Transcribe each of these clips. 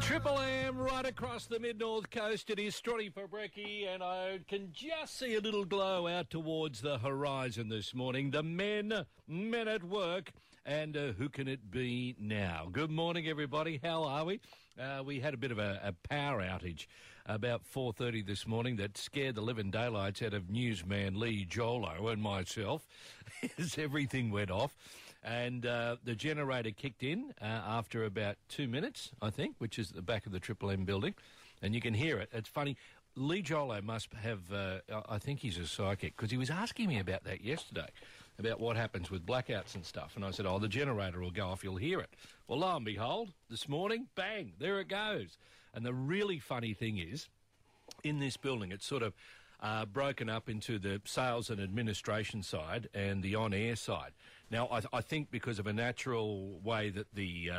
Triple M right across the mid-north coast. It is Stronny for brekkie, and I can just see a little glow out towards the horizon this morning. The men at work, and who can it be now? Good morning, everybody. How are we? We had a bit of a power outage about 4:30 this morning that scared the living daylights out of newsman Lee Jolo and myself as everything went off. And the generator kicked in after about 2 minutes, I think, which is at the back of the Triple M building. And you can hear it. It's funny. Lee Jolo must have, I think he's a psychic, because he was asking me about that yesterday, about what happens with blackouts and stuff. And I said, the generator will go off, you'll hear it. Well, lo and behold, this morning, bang, there it goes. And the really funny thing is, in this building, it's sort of broken up into the sales and administration side and the on-air side. Now, I think because of a natural way that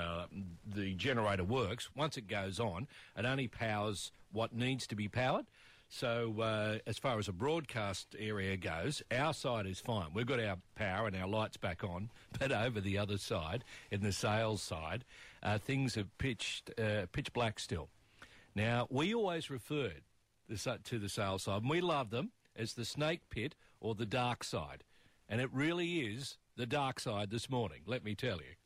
the generator works, once it goes on, it only powers what needs to be powered. So as far as a broadcast area goes, our side is fine. We've got our power and our lights back on, but over the other side, in the sales side, things are pitch black still. Now, we always referred to the sales side, and we love them as the snake pit or the dark side. And it really is the dark side this morning, let me tell you.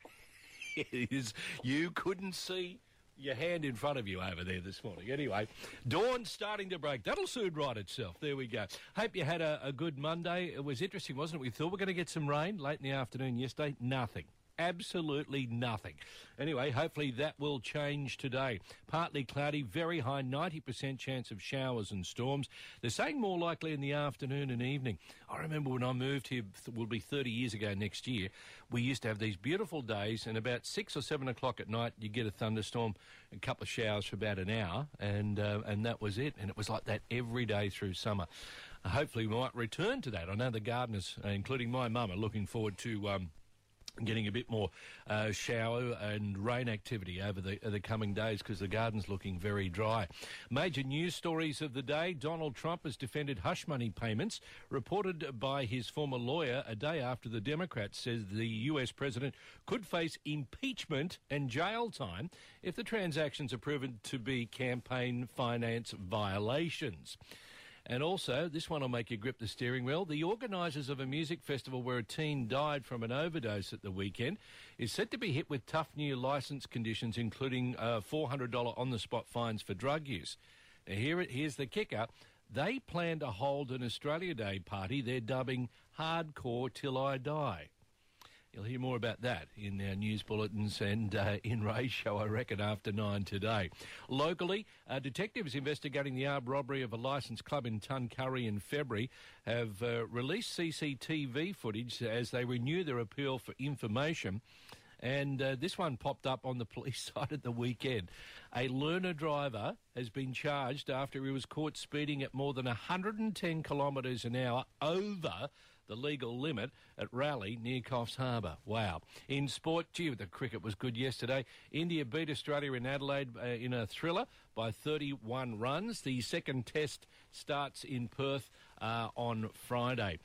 It is. You couldn't see your hand in front of you over there this morning. Anyway, dawn's starting to break. That'll soon right itself. There we go. Hope you had a good Monday. It was interesting, wasn't it? We thought we were going to get some rain late in the afternoon yesterday. Nothing. Absolutely nothing. Anyway, hopefully that will change today. Partly cloudy, very high 90% chance of showers and storms. They're saying more likely in the afternoon and evening. I remember when I moved here, will be 30 years ago next year, we used to have these beautiful days, and about 6 or 7 o'clock at night, you get a thunderstorm, a couple of showers for about an hour, and that was it. And it was like that every day through summer. Hopefully we might return to that. I know the gardeners, including my mum, are looking forward to getting a bit more shower and rain activity over the coming days, because the garden's looking very dry. Major news stories of the day. Donald Trump has defended hush money payments reported by his former lawyer a day after the Democrats says the US president could face impeachment and jail time if the transactions are proven to be campaign finance violations. And also, this one will make you grip the steering wheel. The organisers of a music festival where a teen died from an overdose at the weekend is said to be hit with tough new licence conditions, including $400 on-the-spot fines for drug use. Now, here's the kicker. They plan to hold an Australia Day party they're dubbing Hardcore Till I Die. You'll hear more about that in our news bulletins and in Ray's show, I reckon, after 9 today. Locally, detectives investigating the armed robbery of a licensed club in Tuncurry in February have released CCTV footage as they renew their appeal for information. And this one popped up on the police side at the weekend. A learner driver has been charged after he was caught speeding at more than 110 kilometres an hour over the legal limit at Raleigh near Coffs Harbour. Wow. In sport, the cricket was good yesterday. India beat Australia in Adelaide in a thriller by 31 runs. The second test starts in Perth on Friday.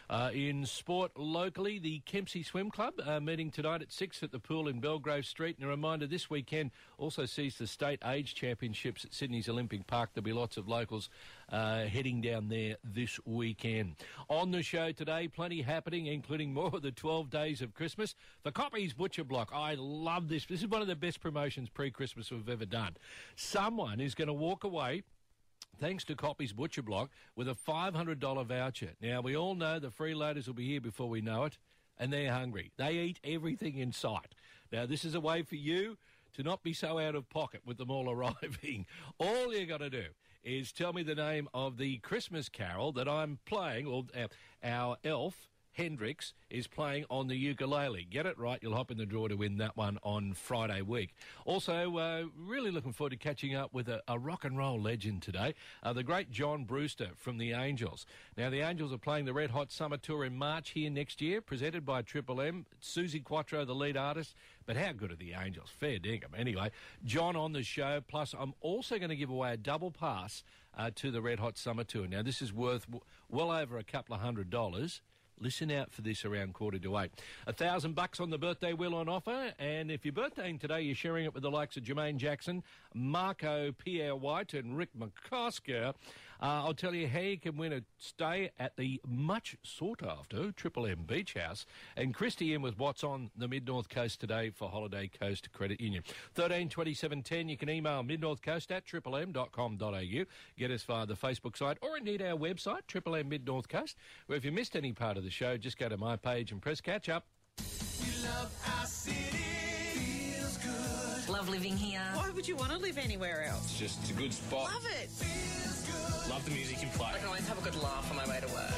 In sport locally, the Kempsey Swim Club meeting tonight at 6 at the pool in Belgrave Street. And a reminder, this weekend also sees the State Age Championships at Sydney's Olympic Park. There'll be lots of locals heading down there this weekend. On the show today, plenty happening, including more of the 12 days of Christmas. For Coppy's Butcher Block, I love this. This is one of the best promotions pre-Christmas we've ever done. Someone is going to walk away, thanks to Coppy's Butcher Block, with a $500 voucher. Now, we all know the freeloaders will be here before we know it, and they're hungry. They eat everything in sight. Now, this is a way for you to not be so out of pocket with them all arriving. All you got to do is tell me the name of the Christmas carol that I'm playing, or our elf, Hendrix, is playing on the ukulele. Get it right, you'll hop in the draw to win that one on Friday week. Also, really looking forward to catching up with a rock and roll legend today, the great John Brewster from the Angels. Now, the Angels are playing the Red Hot Summer Tour in March here next year, presented by Triple M. Susie Quattro, the lead artist. But how good are the Angels? Fair dinkum. Anyway, John on the show. Plus, I'm also going to give away a double pass to the Red Hot Summer Tour. Now, this is worth well over $200. Listen out for this around 7:45. $1,000 on the birthday wheel on offer, and if you're birthdaying today, you're sharing it with the likes of Jermaine Jackson, Marco Pierre White and Rick McCosker. I'll tell you how you can win a stay at the much sought-after Triple M Beach House. And Christy in with what's on the Mid-North Coast today for Holiday Coast Credit Union. 13 27 10. You can email midnorthcoast@triplem.com.au. Get us via the Facebook site or indeed our website, Triple M Mid-North Coast, where if you missed any part of the show, just go to my page and press catch up. We love our city. Feels good. Love living here. Why would you want to live anywhere else? It's a good spot. Love it. Feels good. Love the music you play. I can always have a good laugh on my way to work.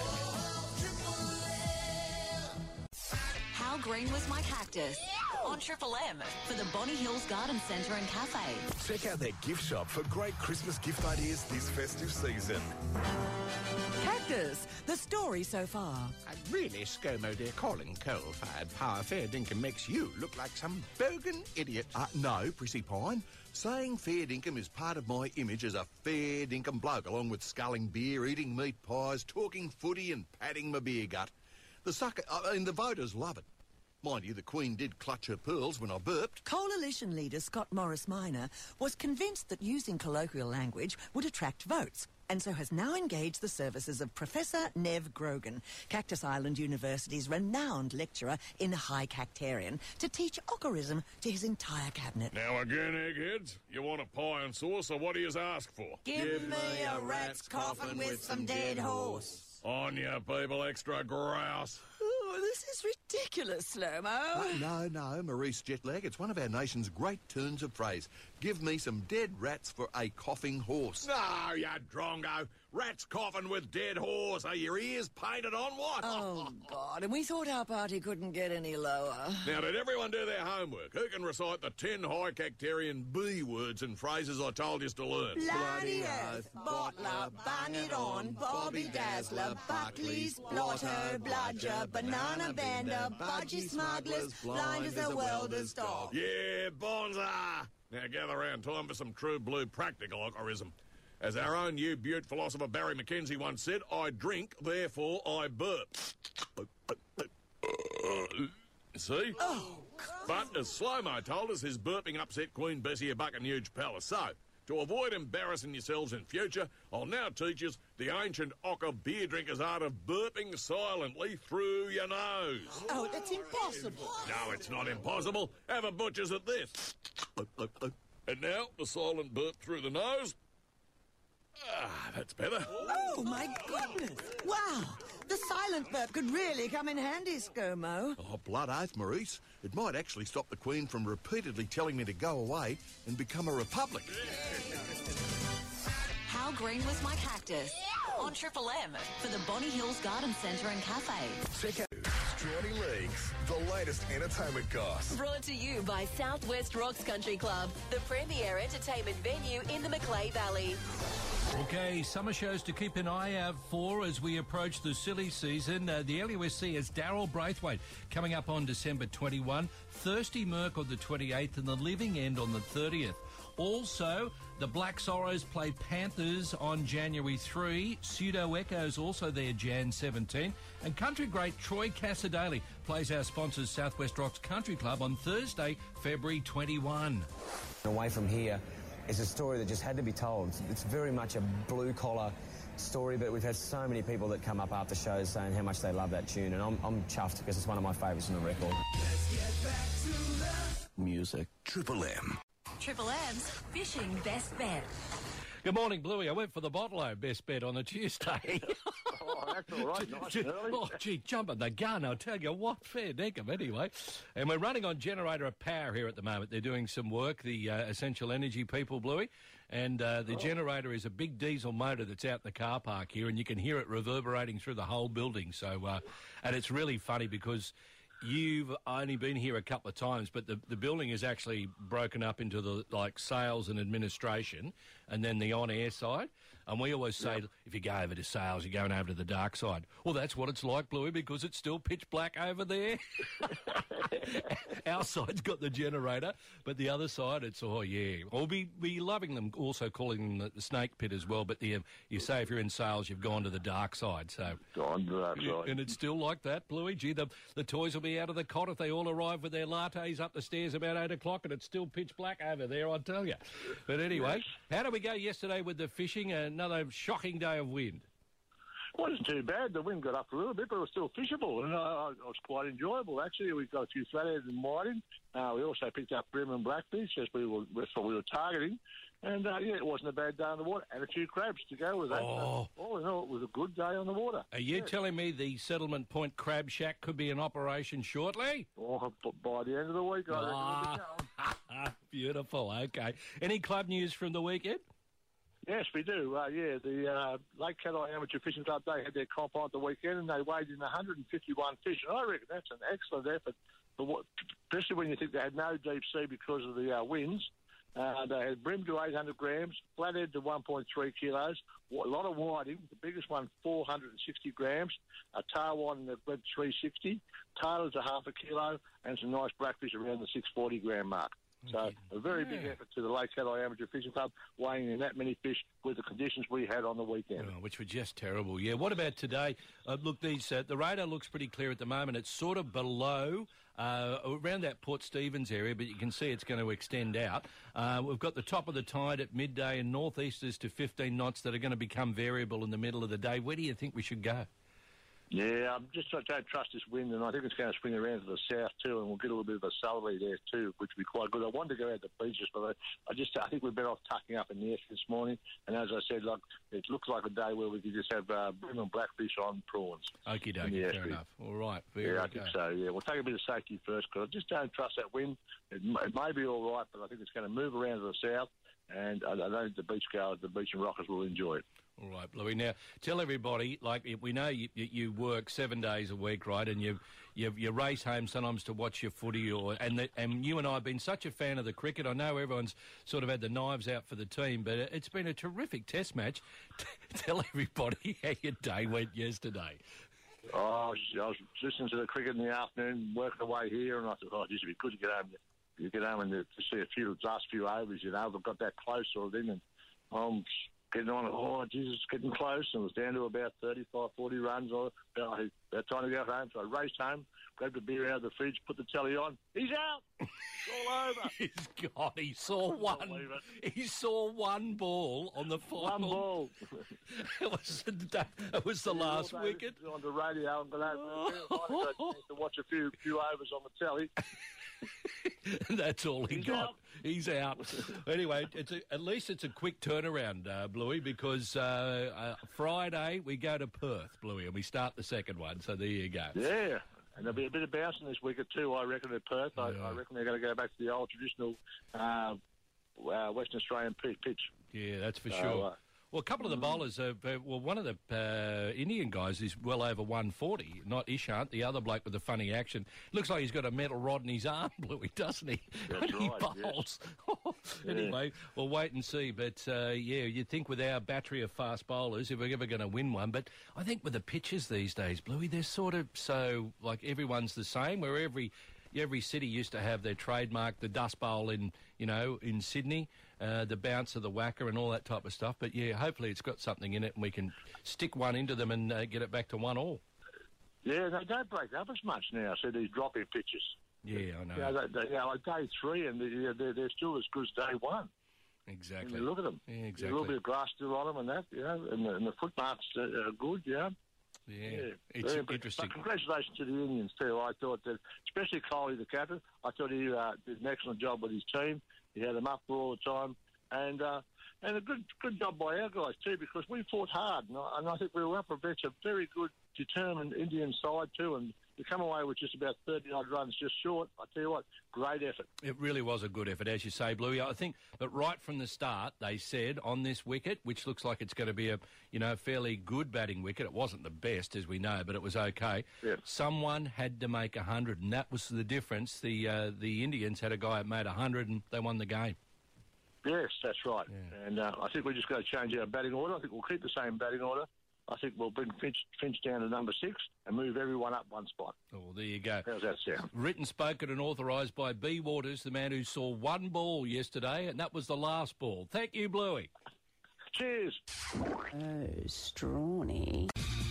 How green was my cactus? On Triple M for the Bonnie Hills Garden Centre and Cafe. Check out their gift shop for great Christmas gift ideas this festive season. Cactus, the story so far. Really, ScoMo, dear, calling coal-fired power fair dinkum makes you look like some bogan idiot. No, Prissy Pine. Saying fair dinkum is part of my image as a fair dinkum bloke, along with sculling beer, eating meat pies, talking footy and patting my beer gut. The voters love it. Mind you, the Queen did clutch her pearls when I burped. Coalition leader Scott Morris Minor was convinced that using colloquial language would attract votes, and so has now engaged the services of Professor Nev Grogan, Cactus Island University's renowned lecturer in High Cactarian, to teach Ocarism to his entire cabinet. Now again, eggheads, you want a pie and sauce, or what do you ask for? Give me a rat's coffin with some dead horse. On you, people, extra grouse. Oh, this is ridiculous, Slow-Mo. No, Maurice Jetlag. It's one of our nation's great turns of phrase. Give me some dead rats for a coughing horse. No, you drongo. Rat's coffin with dead horse. Are your ears painted on what? Oh, God, and we thought our party couldn't get any lower. Now, did everyone do their homework? Who can recite the 10 high Cactarian B words and phrases I told you to learn? Bloody oath, bottler, bang it on, Bobby Dazzler, Buckley's, Blotto, Bludger, Banana Bender, Budgie Smugglers, blind as a welder's dog. Yeah, bonza! Now gather round, time for some true blue practical Ocarism. As our own New Butte philosopher Barry McKenzie once said, I drink, therefore I burp. See? Oh, But as Slow-Mo told us, his burping upset Queen Bessie a bucking huge palace. So, to avoid embarrassing yourselves in future, I'll now teach us the ancient Ocker beer drinker's art of burping silently through your nose. Oh, that's impossible. No, it's not impossible. Have a butcher's at this. And now, the silent burp through the nose. That's better. Oh, my goodness. Wow, the silent burp could really come in handy, ScoMo. Oh, blood oath, Maurice. It might actually stop the Queen from repeatedly telling me to go away and become a republic. How green was my cactus? On Triple M for the Bonnie Hills Garden Centre and Cafe. Check out Strawny Leagues, the latest entertainment goss. Brought to you by Southwest Rocks Country Club, the premier entertainment venue in the Macleay Valley. Okay, summer shows to keep an eye out for as we approach the silly season. The LUSC has Daryl Braithwaite coming up on December 21, Thirsty Merc on the 28th and the Living End on the 30th. Also, the Black Sorrows play Panthers on January 3. Pseudo Echoes also there Jan 17. And country great Troy Cassadaly plays our sponsors Southwest Rocks Country Club on Thursday, February 21. Away from here is a story that just had to be told. It's very much a blue-collar story, but we've had so many people that come up after shows saying how much they love that tune, and I'm chuffed because it's one of my favourites on the record. Let's get back to the Music. Triple M. Triple M's Fishing Best Bet. Good morning, Bluey. I went for the Bottle-O best bet on a Tuesday. Oh, that's all right. Nice and early. Oh, gee, jumping the gun. I'll tell you what, fair dinkum anyway. And we're running on Generator of Power here at the moment. They're doing some work, the Essential Energy people, Bluey. And the generator is a big diesel motor that's out in the car park here, and you can hear it reverberating through the whole building. So, and it's really funny because you've only been here a couple of times, but the building is actually broken up into the sales and administration, and then the on-air side. And we always say, if you go over to Sales, you're going over to the dark side. Well, that's what it's like, Bluey, because it's still pitch black over there. Our side's got the generator, but the other side, it's, We'll be loving them, also calling them the snake pit as well, but you say if you're in Sales, you've gone to the dark side. So gone to the dark side. And it's still like that, Bluey. Gee, the toys will be out of the cot if they all arrive with their lattes up the stairs about 8 o'clock, and it's still pitch black over there, I tell you. But anyway, how did we go yesterday with the fishing? Another shocking day of wind. Wasn't too bad. The wind got up a little bit, but it was still fishable, and it was quite enjoyable, actually. We got a few flatheads and whiting. We also picked up bream and blackfish, that's what we were targeting. And, it wasn't a bad day on the water. And a few crabs to go with that. All in all, it was a good day on the water. Are you telling me the Settlement Point Crab Shack could be in operation shortly? Oh, by the end of the week, I reckon it'll be going. Beautiful, okay. Any club news from the weekend? Yes, we do. The Lake Cattle Amateur Fishing Club, they had their comp on the weekend and they weighed in 151 fish. And I reckon that's an excellent effort, especially when you think they had no deep sea because of the winds. They had brim to 800 grams, flathead to 1.3 kilos, a lot of whiting, the biggest one 460 grams, a tarwhine that went 360, tailors a half a kilo, and some nice blackfish around the 640 gram mark. So a very big effort to the Lake Cattle Amateur Fishing Club, weighing in that many fish with the conditions we had on the weekend. Which were just terrible, yeah. What about today? Look, the radar looks pretty clear at the moment. It's sort of below, around that Port Stephens area, but you can see it's going to extend out. We've got the top of the tide at midday and northeasters to 15 knots that are going to become variable in the middle of the day. Where do you think we should go? Yeah, I don't trust this wind, and I think it's going to swing around to the south too, and we'll get a little bit of a southerly there too, which will be quite good. I wanted to go out to the beaches, but I think we're better off tucking up in the esk this morning. And as I said, it looks like a day where we could just have bream and blackfish on prawns. Okie dokie, fair enough. All right, I think so. Yeah, we'll take a bit of safety first because I just don't trust that wind. It may be all right, but I think it's going to move around to the south, and I don't think the beachgoers, the beach and rockers will enjoy it. All right, Bluey. Now, tell everybody, we know you work 7 days a week, right, and you race home sometimes to watch your footy, and you and I have been such a fan of the cricket. I know everyone's sort of had the knives out for the team, but it's been a terrific test match. Tell everybody how your day went yesterday. Oh, I was listening to the cricket in the afternoon, working away here, and I thought, it'd be good to get home. You get home and to see last few overs, I've got that close sort of thing, and I'm getting on, Jesus, getting close, and it was down to about 35, 40 runs. About time to go home, so I raced home, grabbed a beer out of the fridge, put the telly on. He's out! It's all over. He's gone. He saw one. He saw one ball on the final. One ball. It was the last wicket. On the radio, and to watch a few overs on the telly. That's all he got. He's out. Anyway, at least it's a quick turnaround, Bluey, because Friday we go to Perth, Bluey, and we start the second one. So there you go. Yeah, and there'll be a bit of bouncing this wicket too, I reckon, at Perth. I reckon they're going to go back to the old traditional Western Australian pitch. Yeah, that's for sure. Well, a couple of the bowlers, one of the Indian guys is well over 140, not Ishant, the other bloke with the funny action. Looks like he's got a metal rod in his arm, Bluey, doesn't he? That's when he right, bowls. Anyway, we'll wait and see. But, you'd think with our battery of fast bowlers, if we're ever going to win one. But I think with the pitches these days, Bluey, they're sort of so, everyone's the same, where every city used to have their trademark, the dust bowl in Sydney, the bounce of the whacker and all that type of stuff. But, hopefully it's got something in it and we can stick one into them and get it back to 1-1. Yeah, they don't break up as much now, so these dropping pitches. Yeah, I know. Like day three, and they're still as good as day one. Exactly. Look at them. Yeah, exactly. There's a little bit of grass still on them and that, and the footmarks are good, Yeah, it's interesting. But congratulations to the Indians too. I thought that, especially Coley, the captain, I thought he did an excellent job with his team. He had them up for all the time, and a good job by our guys too, because we fought hard, and I think we were up against a very good, determined Indian side too, and to come away with just about 30-odd runs just short, I tell you what, great effort. It really was a good effort, as you say, Bluey. I think, but right from the start, they said on this wicket, which looks like it's going to be a fairly good batting wicket. It wasn't the best, as we know, but it was okay. Yeah. Someone had to make 100, and that was the difference. The Indians had a guy that made 100, and they won the game. Yes, that's right. Yeah. And I think we're just going to change our batting order. I think we'll keep the same batting order. I think we'll bring Finch down to number 6 and move everyone up one spot. Oh, well, there you go. How's that sound? Written, spoken and authorised by B. Waters, the man who saw one ball yesterday, and that was the last ball. Thank you, Bluey. Cheers. Oh, Strawny.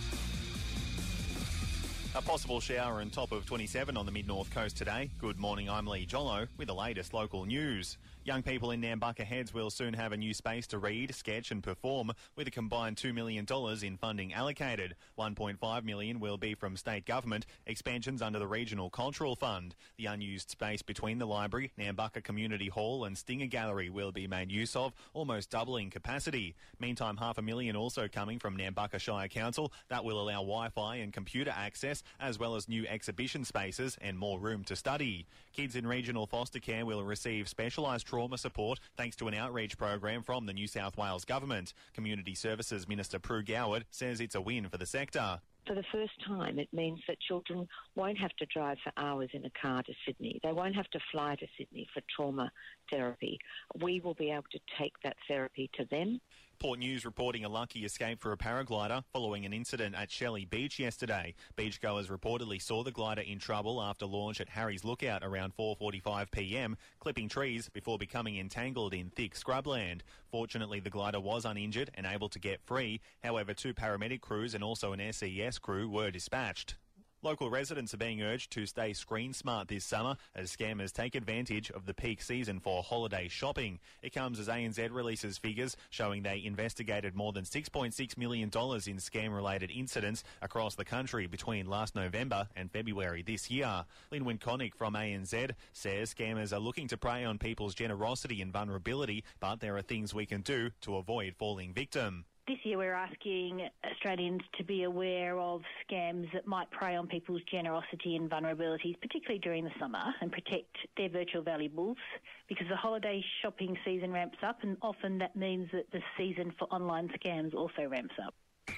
A possible shower and top of 27 on the mid-north coast today. Good morning, I'm Lee Jollo with the latest local news. Young people in Nambucca Heads will soon have a new space to read, sketch and perform, with a combined $2 million in funding allocated. $1.5 million will be from state government, expansions under the Regional Cultural Fund. The unused space between the library, Nambucca Community Hall and Stinger Gallery will be made use of, almost doubling capacity. Meantime, $500,000 also coming from Nambucca Shire Council. That will allow Wi-Fi and computer access, as well as new exhibition spaces and more room to study. Kids in regional foster care will receive specialised trauma support thanks to an outreach program from the New South Wales Government. Community Services Minister Prue Goward says it's a win for the sector. For the first time, it means that children won't have to drive for hours in a car to Sydney. They won't have to fly to Sydney for trauma therapy. We will be able to take that therapy to them. Port News reporting a lucky escape for a paraglider following an incident at Shelley Beach yesterday. Beachgoers reportedly saw the glider in trouble after launch at Harry's Lookout around 4:45 p.m, clipping trees before becoming entangled in thick scrubland. Fortunately, the glider was uninjured and able to get free. However, 2 paramedic crews and also an SES crew were dispatched. Local residents are being urged to stay screen smart this summer as scammers take advantage of the peak season for holiday shopping. It comes as ANZ releases figures showing they investigated more than $6.6 million in scam-related incidents across the country between last November and February this year. Linwin Connick from ANZ says scammers are looking to prey on people's generosity and vulnerability, but there are things we can do to avoid falling victim. This year we're asking Australians to be aware of scams that might prey on people's generosity and vulnerabilities, particularly during the summer, and protect their virtual valuables, because the holiday shopping season ramps up, and often that means that the season for online scams also ramps up.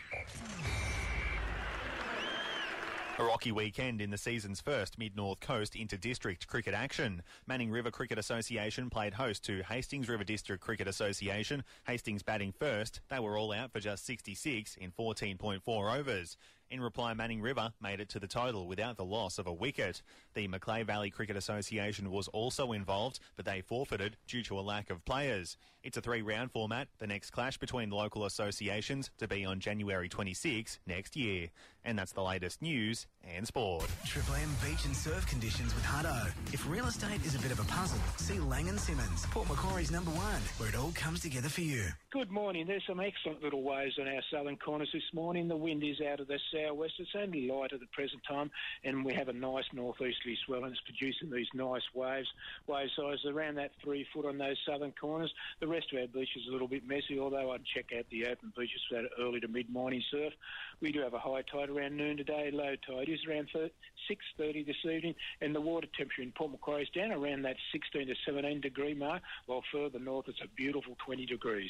A rocky weekend in the season's first Mid-North Coast inter-district cricket action. Manning River Cricket Association played host to Hastings River District Cricket Association. Hastings batting first. They were all out for just 66 in 14.4 overs. In reply, Manning River made it to the total without the loss of a wicket. The Macleay Valley Cricket Association was also involved, but they forfeited due to a lack of players. It's a 3-round format, the next clash between local associations to be on January 26 next year. And that's the latest news and sport. Triple M beach and surf conditions with Hutto. If real estate is a bit of a puzzle, see Lang & Simmons, Port Macquarie's #1, where it all comes together for you. Good morning. There's some excellent little waves on our southern corners this morning. The wind is out of the southwest. It's only light at the present time, and we have a nice northeasterly swell, and it's producing these nice waves. Wave size around that 3 foot on those southern corners. The rest of our beach is a little bit messy, although I'd check out the open beaches for that early to mid-morning surf. We do have a high tide around noon today. Low tide is around 6:30 this evening, and the water temperature in Port Macquarie is down around that 16 to 17 degree mark, while further north it's a beautiful 20 degrees.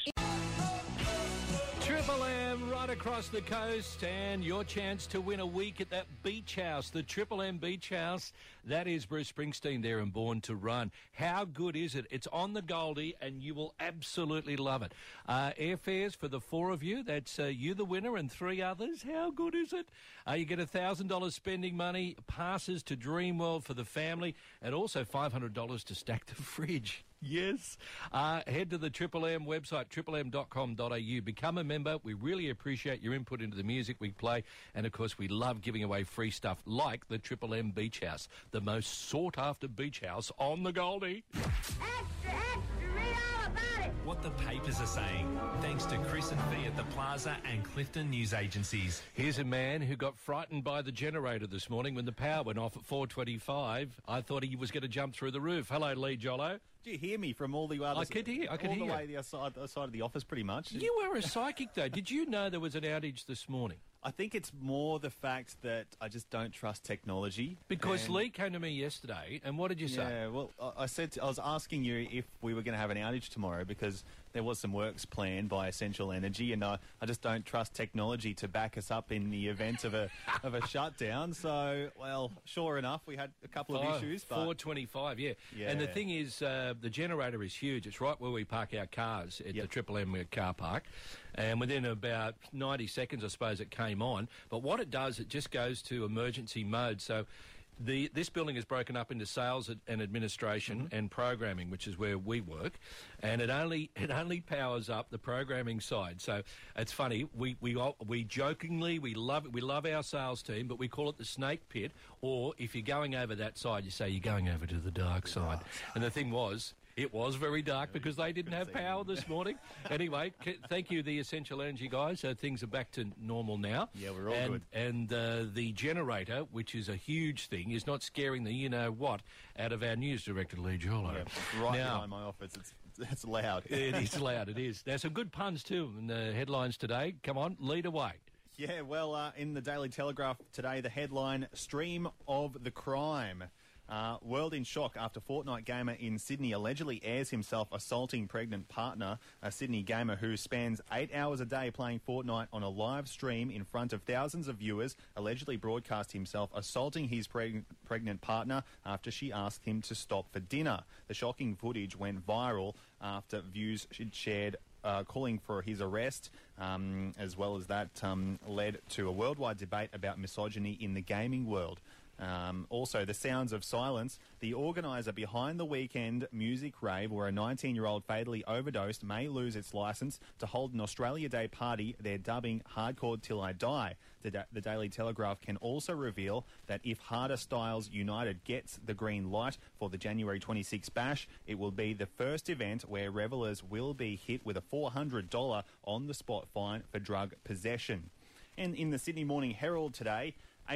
Triple M right across the coast, and your chance to win a week at that beach house, the Triple M Beach House. That is Bruce Springsteen there and Born to Run. How good is it? It's on the Goldie, and you will absolutely love it. Airfares for the 4 of you. That's you, the winner, and 3 others. How good is it? You get $1,000 spending money, passes to Dreamworld for the family, and also $500 to stack the fridge. Yes. Head to the Triple M website, triplem.com.au. Become a member. We really appreciate your input into the music we play. And, of course, we love giving away free stuff like the Triple M Beach House, the most sought-after beach house on the Goldie. Extra, read all about it. What the papers are saying, thanks to Chris and Fee at the Plaza and Clifton News Agencies. Here's a man who got frightened by the generator this morning when the power went off at 4:25. I thought he was going to jump through the roof. Hello, Lee Jollo. Do you hear me from all the other... I could hear. All the way the side of the office, pretty much. You were a psychic, though. Did you know there was an outage this morning? I think it's more the fact that I just don't trust technology. Because Lee came to me yesterday, and what did you say? Yeah, well, I was asking you if we were going to have an outage tomorrow because there was some works planned by Essential Energy, and I just don't trust technology to back us up in the event of a shutdown. So, well, sure enough, we had a couple of issues. But 4:25, yeah. And the thing is, the generator is huge. It's right where we park our cars at the Triple M car park. And within about 90 seconds, I suppose, it came on. But what it does, it just goes to emergency mode. So this building is broken up into sales and administration and programming, which is where we work, and it only powers up the programming side. So it's funny. We jokingly we love our sales team, but we call it the snake pit. Or if you're going over that side, you say you're going over to the dark side. And the thing was, it was very dark because they didn't have power this morning. Anyway, thank you, the Essential Energy guys. Things are back to normal now. Yeah, we're all good. And the generator, which is a huge thing, is not scaring the you-know-what out of our news director, Lee Jollo. Yeah, it's right behind my office. It's loud. It is loud, it is. Now, some good puns, too, in the headlines today. Come on, lead away. Yeah, well, in the Daily Telegraph today, the headline, Stream of the Crime. World in shock after Fortnite gamer in Sydney allegedly airs himself assaulting pregnant partner. A Sydney gamer who spends 8 hours a day playing Fortnite on a live stream in front of thousands of viewers allegedly broadcast himself assaulting his pregnant partner after she asked him to stop for dinner. The shocking footage went viral after views shared calling for his arrest, as well as that led to a worldwide debate about misogyny in the gaming world. Also, the sounds of silence. The organiser behind the weekend music rave where a 19-year-old fatally overdosed may lose its licence to hold an Australia Day party they're dubbing Hardcore Till I Die. The Daily Telegraph can also reveal that if Harder Styles United gets the green light for the January 26 bash, it will be the first event where revellers will be hit with a $400 on-the-spot fine for drug possession. And in the Sydney Morning Herald today,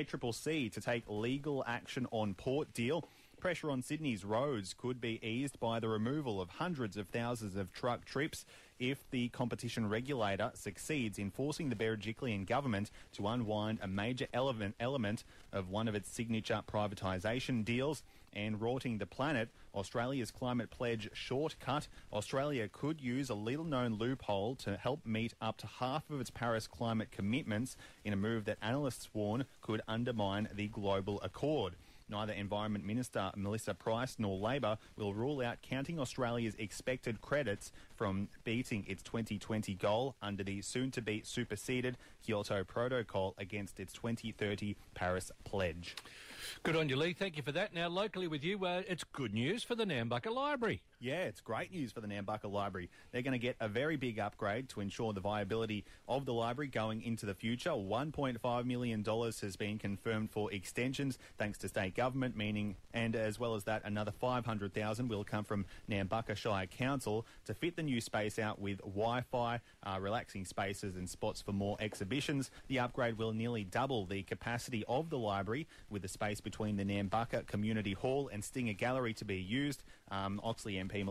ACCC to take legal action on port deal. Pressure on Sydney's roads could be eased by the removal of hundreds of thousands of truck trips if the competition regulator succeeds in forcing the Berejiklian government to unwind a major element of one of its signature privatisation deals. And rorting the planet, Australia's climate pledge shortcut. Australia could use a little-known loophole to help meet up to half of its Paris climate commitments in a move that analysts warn could undermine the global accord. Neither Environment Minister Melissa Price nor Labor will rule out counting Australia's expected credits from beating its 2020 goal under the soon-to-be superseded Kyoto Protocol against its 2030 Paris pledge. Good on you, Lee. Thank you for that. Now, locally with you, it's good news for the Nambucca Library. Yeah, it's great news for the Nambucca Library. They're going to get a very big upgrade to ensure the viability of the library going into the future. $1.5 million has been confirmed for extensions thanks to state government, and as well as that, another $500,000 will come from Nambucca Shire Council to fit the new space out with Wi-Fi, relaxing spaces and spots for more exhibitions. The upgrade will nearly double the capacity of the library, with the space between the Nambucca Community Hall and Stinger Gallery to be used. Oxley MP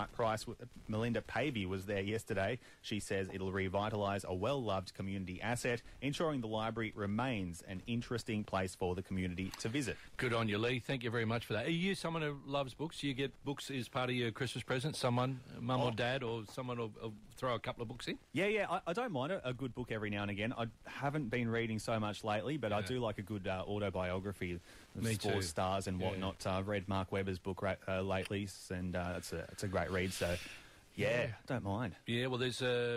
Melinda Pavey was there yesterday. She says it'll revitalise a well-loved community asset, ensuring the library remains an interesting place for the community to visit. Good on you, Lee. Thank you very much for that. Are you someone who loves books? Do you get books as part of your Christmas present? Someone, mum or dad, or someone will throw a couple of books in? Yeah, I don't mind a good book every now and again. I haven't been reading so much lately, but I do like a good autobiography of sports stars and whatnot. I've read Mark Webber's book lately, and it's a great read, so yeah, don't mind. Yeah, well, there's a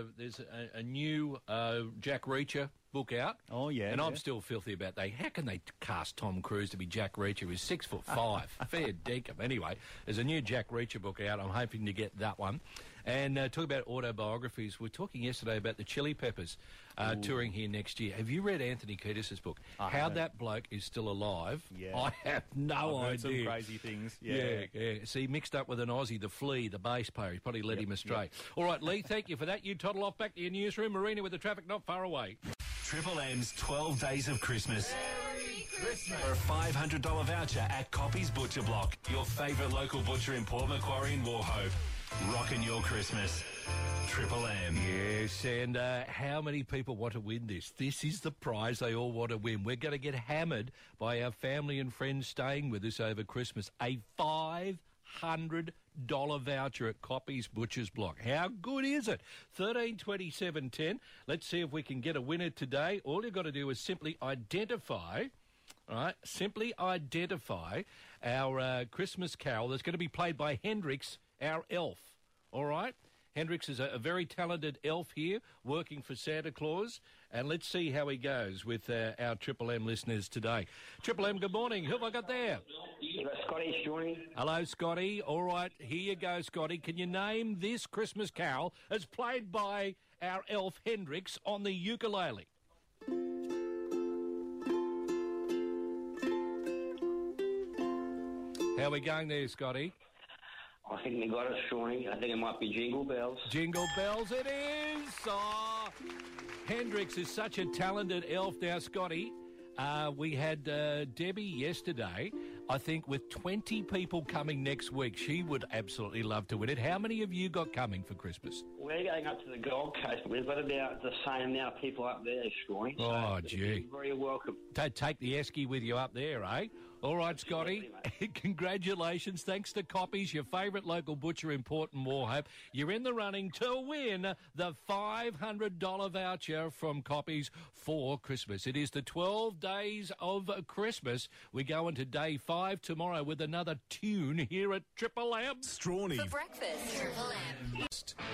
new Jack Reacher book out. Oh, yeah. And I'm still filthy about that. How can they cast Tom Cruise to be Jack Reacher? He's 6'5". Fair dinkum. Anyway, there's a new Jack Reacher book out. I'm hoping to get that one. And talk about autobiographies. We were talking yesterday about the Chili Peppers touring here next year. Have you read Anthony Kiedis' book? How that bloke is still alive? Yeah. I have no I've idea. heard some crazy things. Yeah. See, mixed up with an Aussie, the Flea, the bass player. He probably led him astray. All right, Lee, thank you for that. You toddle off back to your newsroom. Marina with the traffic not far away. Triple M's 12 Days of Christmas. Merry Christmas. For a $500 voucher at Coppy's Butcher Block, your favourite local butcher in Port Macquarie and Wauchope. Rockin' your Christmas. Triple M. Yes, and how many people want to win this? This is the prize they all want to win. We're going to get hammered by our family and friends staying with us over Christmas. A $500 voucher at Coppy's Butcher's Block. How good is it? 132710. Let's see if we can get a winner today. All you've got to do is simply identify... All right, simply identify our Christmas carol that's going to be played by Hendrix, our elf. All right? Hendrix is a very talented elf here working for Santa Claus. And let's see how he goes with our Triple M listeners today. Triple M, good morning. Who have I got there? Scotty, Shawnee. Hello, Scotty. All right, here you go, Scotty. Can you name this Christmas carol as played by our elf Hendrix on the ukulele? How are we going there, Scotty? I think we got it, Shawnee. I think it might be Jingle Bells. Jingle Bells it is! Oh, Hendrix is such a talented elf now, Scotty. We had Debbie yesterday, I think, with 20 people coming next week. She would absolutely love to win it. How many of you got coming for Christmas? We're going up to the Gold Coast. We've got about the same amount of people up there, Shawnee. Oh, gee. You're very welcome. Take the esky with you up there, eh? All right, Scotty. Congratulations. Thanks to Coppy's, your favourite local butcher in Port and Wauchope. You're in the running to win the $500 voucher from Coppy's for Christmas. It is the 12 days of Christmas. We go into day 5 tomorrow with another tune here at Triple M. Strawny. For breakfast, Triple M.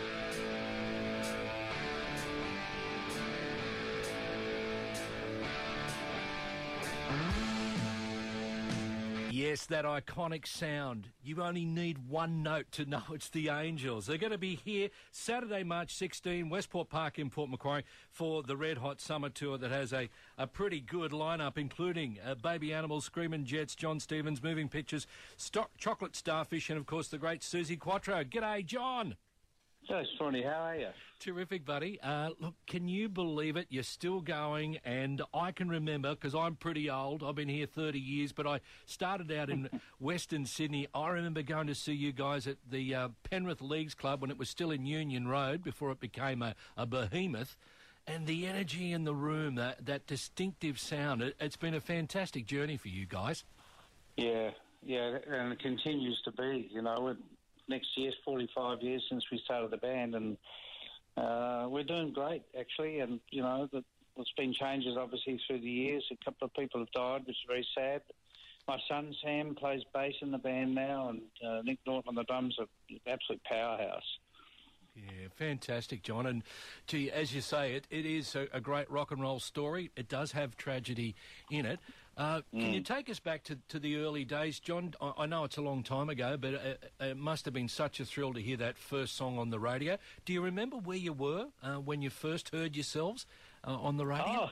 Yes, that iconic sound. You only need one note to know it's the Angels. They're going to be here Saturday, March 16, Westport Park in Port Macquarie for the Red Hot Summer Tour that has a pretty good lineup, including Baby Animals, Screamin' Jets, John Stevens, Moving Pictures, Chocolate Starfish, and, of course, the great Susie Quattro. G'day, John. So, Strawny, how are you? Terrific, buddy. Look, can you believe it? You're still going, and I can remember, because I'm pretty old, I've been here 30 years, but I started out in Western Sydney. I remember going to see you guys at the Penrith Leagues Club when it was still in Union Road, before it became a behemoth, and the energy in the room, that distinctive sound, it's been a fantastic journey for you guys. Yeah, and it continues to be, you know. Next year's 45 years since we started the band, and we're doing great, actually. And, you know, there's been changes, obviously, through the years. A couple of people have died, which is very sad. My son, Sam, plays bass in the band now, and Nick Norton on the drums are an absolute powerhouse. Yeah, fantastic, John. And as you say, it is a great rock and roll story. It does have tragedy in it. Can you take us back to the early days, John? I know it's a long time ago, but it must have been such a thrill to hear that first song on the radio. Do you remember where you were when you first heard yourselves on the radio?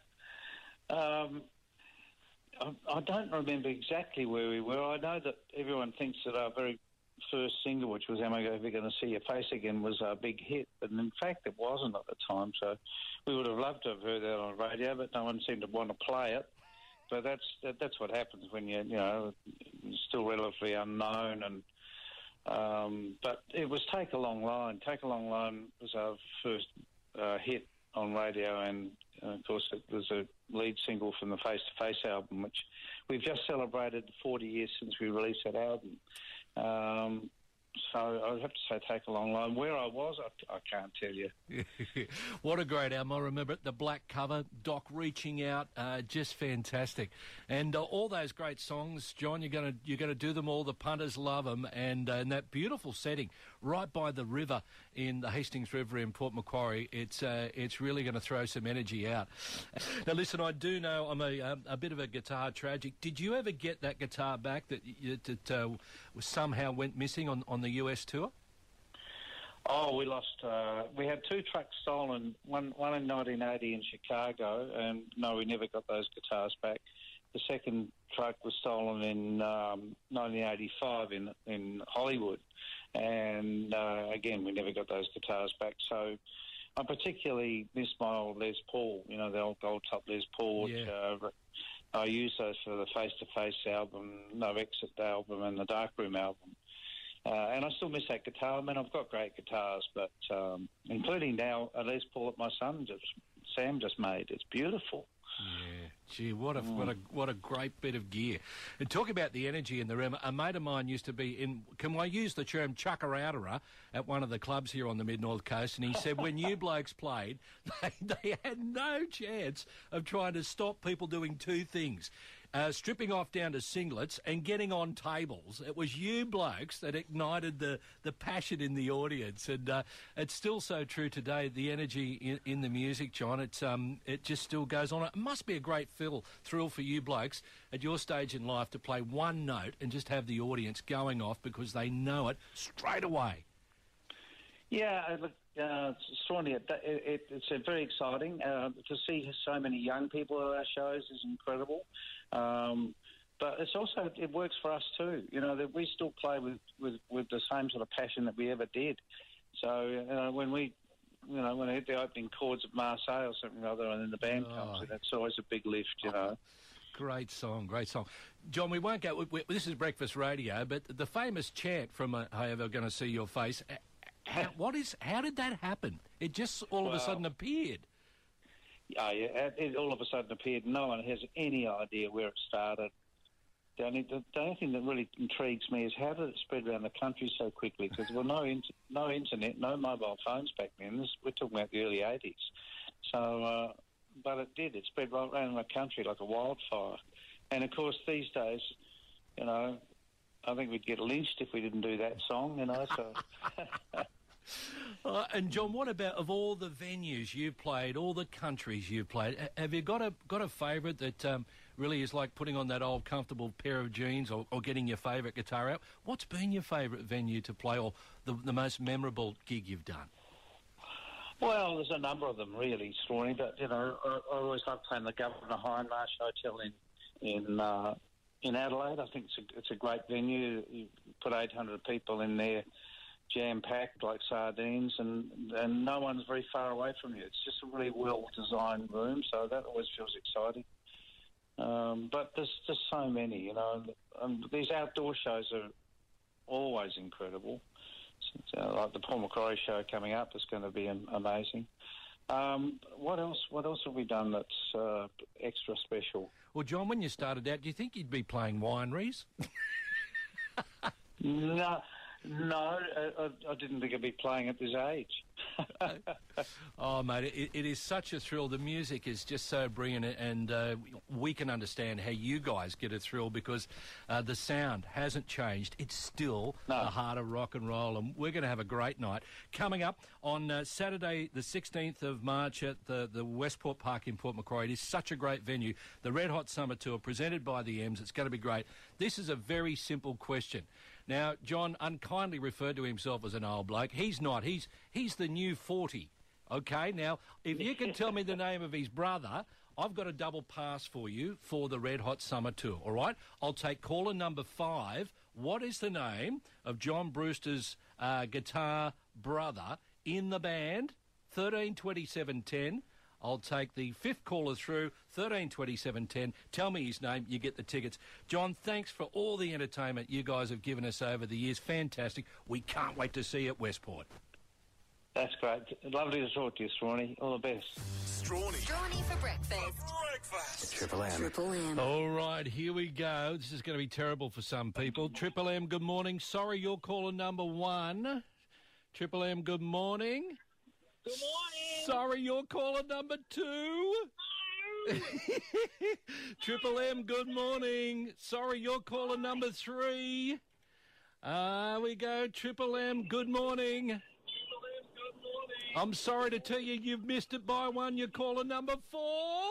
I don't remember exactly where we were. I know that everyone thinks that our very first single, which was Am I Ever Going to See Your Face Again, was our big hit, but in fact it wasn't at the time, so we would have loved to have heard that on the radio, but no one seemed to want to play it. So that's what happens when you're still relatively unknown. And but it was Take a Long Line. Take a Long Line was our first hit on radio, and of course it was a lead single from the Face to Face album, which we've just celebrated 40 years since we released that album. So I would have to say Take a Long Line. Where I was, I can't tell you. What a great album. I remember it, the black cover, Doc reaching out, just fantastic. And all those great songs, John, you're going to do them all. The punters love them. And in that beautiful setting, right by the river in the Hastings River in Port Macquarie, it's really going to throw some energy out. Now, listen, I do know I'm a bit of a guitar tragic. Did you ever get that guitar back that somehow went missing on the US tour? Oh, we lost. We had 2 trucks stolen. One in 1980 in Chicago, and no, we never got those guitars back. The second truck was stolen in 1985 in Hollywood, and again, we never got those guitars back. So I particularly miss my old Les Paul. You know, the old gold top Les Paul. Which, I used those for the Face to Face album, No Exit album, and the Darkroom album. And I still miss that guitar. I mean, I've got great guitars, but including now a Les Paul that my son Sam just made. It's beautiful. Yeah, Gee, what a great bit of gear. And talk about the energy in the room. A mate of mine used to be in, can I use the term chucker-outerer at one of the clubs here on the Mid-North Coast, and he said when you blokes played, they had no chance of trying to stop people doing two things. Stripping off down to singlets and getting on tables. It was you blokes that ignited the passion in the audience, and it's still so true today. The energy in the music, John, it just still goes on. It must be a great thrill for you blokes at your stage in life to play one note and just have the audience going off because they know it straight away. Yeah, look, Strawny, it's very exciting. To see so many young people at our shows is incredible. But it's also, it works for us too. You know, that we still play with the same sort of passion that we ever did. So when I hit the opening chords of Marseille or something or other, and then the band comes in, it's always a big lift, you know. Great song. John, we won't go... this is breakfast radio, but the famous chant from However Gonna See Your Face... How did that happen? It just all of a sudden appeared. Yeah, it all of a sudden appeared. No one has any idea where it started. The only thing that really intrigues me is how did it spread around the country so quickly? Because there were no internet, no mobile phones back then. We're talking about the early 80s. So, but it did. It spread right around the country like a wildfire. And, of course, these days, you know, I think we'd get lynched if we didn't do that song, you know, so... And John, what about of all the venues you've played, all the countries you've played, have you got a favourite that really is like putting on that old comfortable pair of jeans or getting your favourite guitar out? What's been your favourite venue to play or the most memorable gig you've done? Well, there's a number of them really, Strawny, but, you know, I always like playing the Governor Hindmarsh Hotel in Adelaide. I think it's a great venue. You put 800 people in there, jam-packed like sardines, and no one's very far away from you. It's just a really well-designed room, so that always feels exciting. But there's just so many, you know. These outdoor shows are always incredible. Like the Paul McCrory show coming up is going to be amazing. What else have we done that's extra special? Well, John, when you started out, do you think you'd be playing wineries? No, I didn't think I'd be playing at this age. Oh, mate, it is such a thrill. The music is just so brilliant, and we can understand how you guys get a thrill because the sound hasn't changed. It's still the heart of rock and roll, and we're going to have a great night. Coming up on Saturday, the 16th of March at the Westport Park in Port Macquarie. It is such a great venue. The Red Hot Summer Tour presented by the M's. It's going to be great. This is a very simple question. Now, John unkindly referred to himself as an old bloke. He's not. He's the new 40. Okay? Now, if you can tell me the name of his brother, I've got a double pass for you for the Red Hot Summer Tour, all right? I'll take caller number 5. What is the name of John Brewster's guitar brother in the band? 132710. I'll take the 5th caller through, 132710. Tell me his name, you get the tickets. John, thanks for all the entertainment you guys have given us over the years. Fantastic. We can't wait to see you at Westport. That's great. Lovely to talk to you, Strawny. All the best. Strawny for breakfast. Triple M. Triple M. All right, here we go. This is going to be terrible for some people. Triple M, good morning. Sorry, you're caller number 1. Triple M, good morning. Good morning. Sorry, you're caller number 2. Triple M, good morning. Sorry, you're caller number 3. We go. Triple M, good morning. I'm sorry to tell you, you've missed it by 1. You're caller number 4.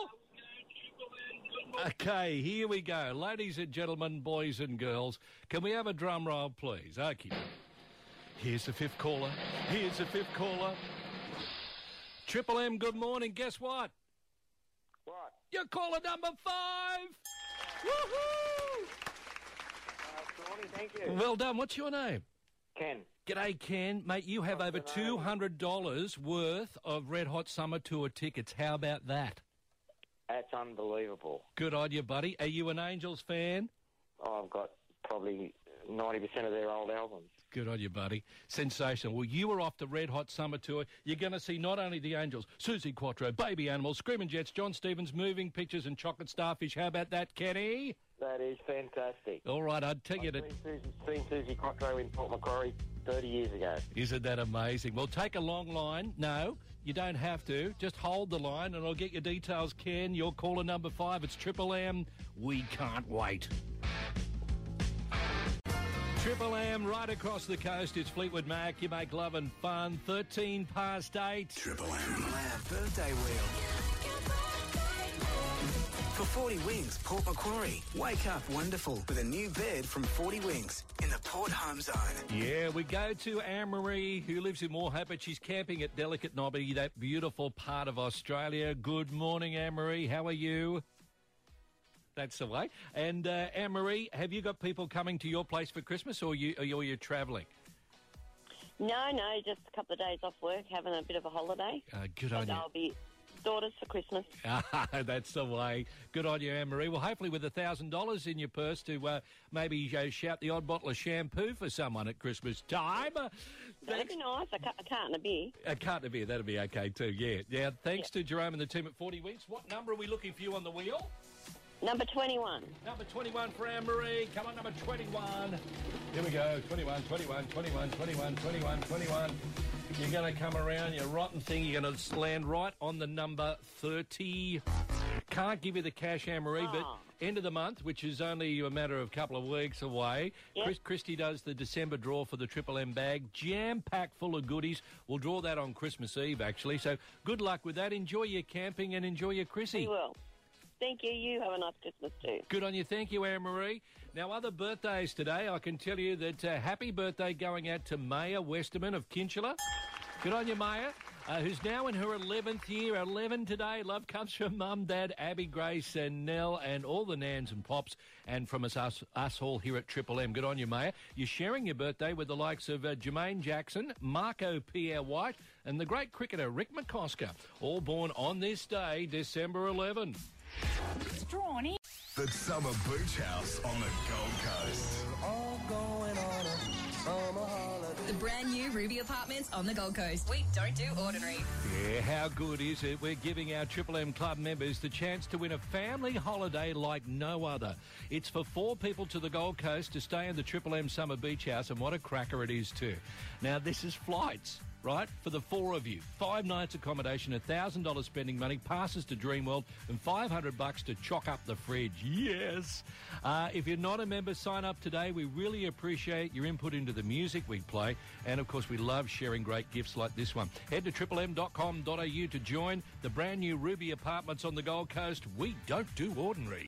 Okay, here we go. Ladies and gentlemen, boys and girls, can we have a drum roll, please? Okay. Here's the 5th caller. Here's the 5th caller. Triple M, good morning. Guess what? What? You're caller number 5. Woohoo! Strawny, thank you. Well done. What's your name? Ken. G'day, Ken. Mate, you have over $200 worth of Red Hot Summer Tour tickets. How about that? That's unbelievable. Good on you, buddy. Are you an Angels fan? Oh, I've got probably 90% of their old albums. Good on you, buddy. Sensational. Well, you were off the Red Hot Summer Tour. You're going to see not only the Angels, Susie Quattro, Baby Animals, Screaming Jets, John Stevens, Moving Pictures and Chocolate Starfish. How about that, Kenny? That is fantastic. All right, I'd tell you that... seen Susie Quattro in Port Macquarie 30 years ago. Isn't that amazing? Well, take a long line. No, you don't have to. Just hold the line and I'll get your details, Ken. You're caller number 5. It's Triple M. We can't wait. Triple M right across the coast. It's Fleetwood Mac. You make love and fun. 13 past 8. Triple M birthday wheel. For 40 Wings, Port Macquarie. Wake up wonderful with a new bed from 40 Wings in the Port Home Zone. Yeah, we go to Anne-Marie, who lives in Moorhope, but she's camping at Delicate Nobby, that beautiful part of Australia. Good morning, Anne-Marie. How are you? That's the way. And Anne-Marie, have you got people coming to your place for Christmas, or you're travelling? No, just a couple of days off work, having a bit of a holiday. Good on you. I'll be daughters for Christmas. That's the way. Good on you, Anne-Marie. Well, hopefully with $1,000 in your purse to maybe shout the odd bottle of shampoo for someone at Christmas time. That'd be nice. A carton of beer. A carton of beer, that'd be okay too, yeah. Thanks to Jerome and the team at 40 Weeks. What number are we looking for you on the wheel? Number 21. Number 21 for Anne-Marie. Come on, number 21. Here we go. 21. You're going to come around, you rotten thing. You're going to land right on the number 30. Can't give you the cash, Anne-Marie, but end of the month, which is only a matter of a couple of weeks away, Yep. Christy does the December draw for the Triple M bag. Jam-packed full of goodies. We'll draw that on Christmas Eve, actually. So good luck with that. Enjoy your camping and enjoy your Chrissy. We will. Thank you. You have a nice Christmas too. Good on you. Thank you, Anne-Marie. Now, other birthdays today, I can tell you that happy birthday going out to Maya Westerman of Kinchela. Good on you, Maya, who's now in her 11th year. 11 today. Love comes from Mum, Dad, Abby, Grace and Nell and all the nans and pops and from us all here at Triple M. Good on you, Maya. You're sharing your birthday with the likes of Jermaine Jackson, Marco Pierre-White and the great cricketer Rick McCosker, all born on this day, December 11. Strawny. The Summer Beach House on the Gold Coast. All going on a summer holiday. The brand new Ruby Apartments on the Gold Coast. We don't do ordinary. Yeah, how good is it? We're giving our Triple M Club members the chance to win a family holiday like no other. It's for 4 people to the Gold Coast to stay in the Triple M Summer Beach House, and what a cracker it is too. Now, this is flights, right, for the 4 of you. 5 nights accommodation, $1,000 spending money, passes to Dreamworld, and $500 to chock up the fridge. Yes! If you're not a member, sign up today. We really appreciate your input into the music we play, and of course we love sharing great gifts like this one. Head to triplem.com.au to join the brand new Ruby Apartments on the Gold Coast. We don't do ordinary.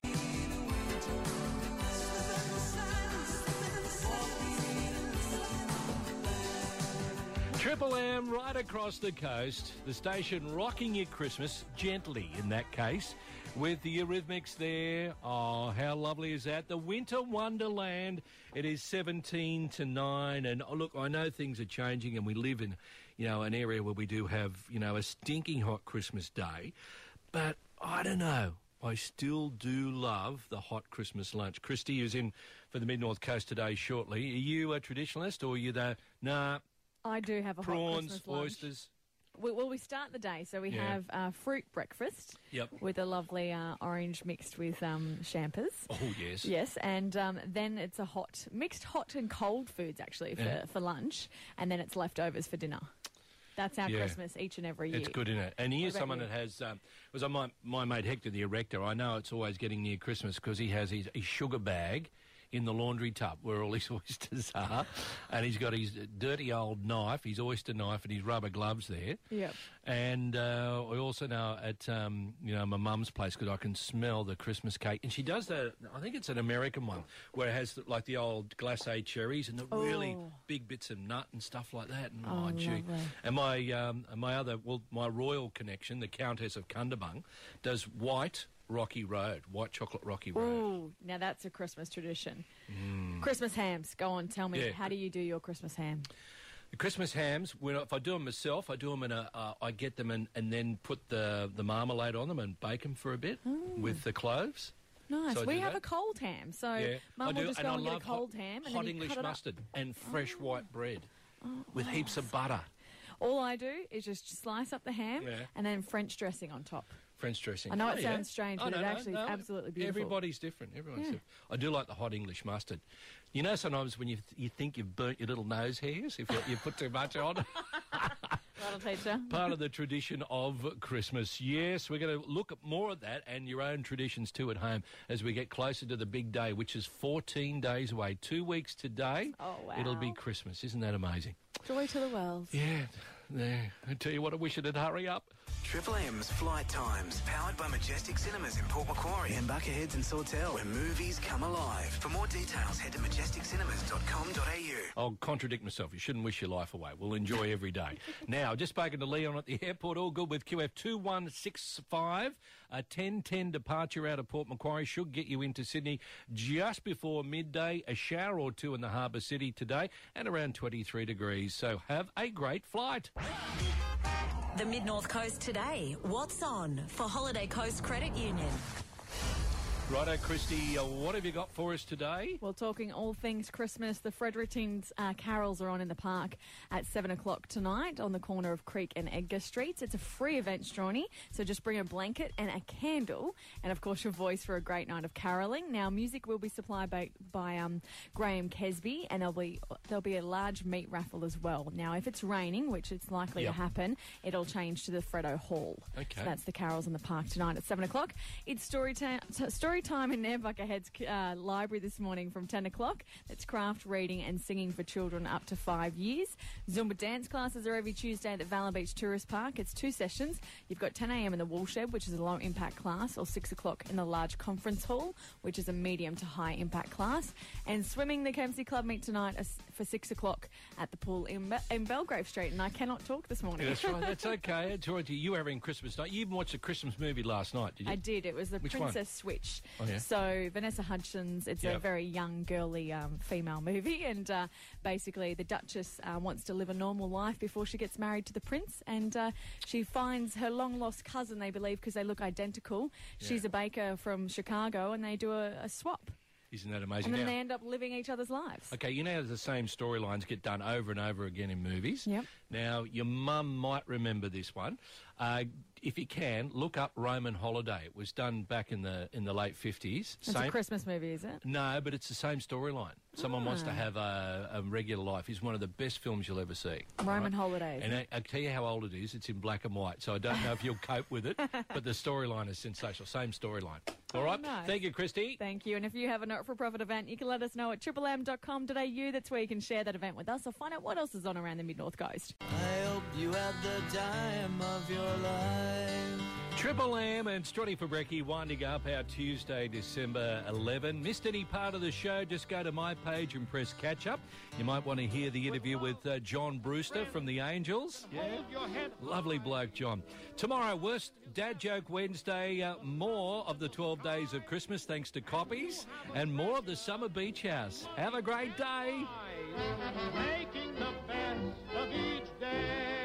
Triple M right across the coast, the station rocking your Christmas, gently in that case, with the Eurythmics there. Oh, how lovely is that? The Winter Wonderland. It is 17 to 9, and look, I know things are changing and we live in, an area where we do have, a stinking hot Christmas day, but I don't know. I still do love the hot Christmas lunch. Christy is in for the Mid-North Coast today shortly. Are you a traditionalist or are you nah... I do have a hot prawns, Christmas lunch. oysters. Well, we start the day, so we have fruit breakfast. Yep. With a lovely orange mixed with champers. Oh, yes. Yes, and then it's a mixed hot and cold foods, actually, for lunch, and then it's leftovers for dinner. That's our Christmas each and every year. It's good, isn't it? And here's someone that has, my mate Hector, the erector, I know it's always getting near Christmas because he has his sugar bag in the laundry tub where all his oysters are, and he's got his dirty old knife, his oyster knife, and his rubber gloves there. Yep. And I also know at my mum's place, because I can smell the Christmas cake, and she does I think it's an American one where it has like the old glacé cherries and the really big bits of nut and stuff like that. And gee. And my royal connection, the Countess of Cundabung, does white chocolate Rocky Road. Ooh, now that's a Christmas tradition. Christmas hams. Go on, tell me, how do you do your Christmas ham? The Christmas hams, if I do them myself, I do them I get them and then put the marmalade on them and bake them for a bit with the cloves. Nice. So I We do have that. a cold ham, so Yeah, Mum I will do, just and go I and get a love cold ham and hot then you English cut it up. mustard and fresh white bread with heaps of butter. All I do is just slice up the ham Yeah. and then French dressing on top. French dressing. I know Oh, it yeah. sounds strange, Oh, but no, it no, actually no. is absolutely beautiful. Everybody's different. Everyone's Yeah. different. I do like the hot English mustard. You know, sometimes when you think you've burnt your little nose hairs if you put too much on. That'll teach you. Part of the tradition of Christmas. Yes, we're going to look at more of that and your own traditions too at home as we get closer to the big day, which is 14 days away. 2 weeks today, Oh, wow. it'll be Christmas. Isn't that amazing? Joy to the world. Yeah. There. I tell you what, I wish it'd hurry up. Triple M's Flight Times, powered by Majestic Cinemas in Port Macquarie and Buckerheads and Sawtell, where movies come alive. For more details, head to majesticcinemas.com.au. I'll contradict myself. You shouldn't wish your life away. We'll enjoy every day. Now, just spoken to Leon at the airport. All good with QF 2165. A 10:10 departure out of Port Macquarie should get you into Sydney just before midday. A shower or two in the harbour city today and around 23 degrees. So have a great flight. The Mid-North Coast today. What's on for Holiday Coast Credit Union? Righto, Christy, what have you got for us today? Well, talking all things Christmas, the Fredericton's carols are on in the park at 7 o'clock tonight on the corner of Creek and Edgar Streets. It's a free event, Strawny, so just bring a blanket and a candle and, of course, your voice for a great night of caroling. Now, music will be supplied by Graham Kesby, and there'll be a large meat raffle as well. Now, if it's raining, which it's likely to happen, it'll change to the Freddo Hall. Okay. So that's the carols in the park tonight at 7 o'clock. It's story time in Buckerhead's library this morning from 10 o'clock. That's craft, reading and singing for children up to 5 years. Zumba dance classes are every Tuesday at the Valor Beach Tourist Park. It's 2 sessions. You've got 10 a.m. in the Woolshed, which is a low impact class, or 6 o'clock in the large conference hall, which is a medium to high impact class. And swimming, the Kempsey Club meet tonight for 6 o'clock at the pool in Belgrave Street. And I cannot talk this morning. Yeah, that's right. That's okay. It's all right. You were having Christmas night. You even watched a Christmas movie last night, did you? I did. It was The Which one? Princess Switch. Oh, yeah. So Vanessa Hudgens, it's a very young, girly female movie, and basically the Duchess wants to live a normal life before she gets married to the prince, and she finds her long-lost cousin, they believe, because they look identical. Yeah. She's a baker from Chicago, and they do a swap. Isn't that amazing? And then Now- they end up living each other's lives. Okay, you know the same storylines get done over and over again in movies. Yep. Now, your mum might remember this one. If you can, look up Roman Holiday. It was done back in the late 50s. It's a Christmas movie, is it? No, but it's the same storyline. Someone wants to have a regular life. It's one of the best films you'll ever see. Roman Holidays. And I tell you how old it is. It's in black and white, so I don't know if you'll cope with it, but the storyline is sensational. Same storyline. All right. nice. Thank you, Christy. Thank you. And if you have a not-for-profit event, you can let us know at triplem.com.au. That's where you can share that event with us or find out what else is on around the Mid-North Coast. I hope you had the time of your life. Triple M and Strotty for Brekkie winding up our Tuesday, December 11. Missed any part of the show, just go to my page and press catch up. You might want to hear the interview with John Brewster from the Angels. Yeah, lovely bloke, John. Tomorrow, worst dad joke Wednesday, more of the 12 days of Christmas thanks to Copies, and more of the Summer Beach House. Have a great day. Making the best of each day.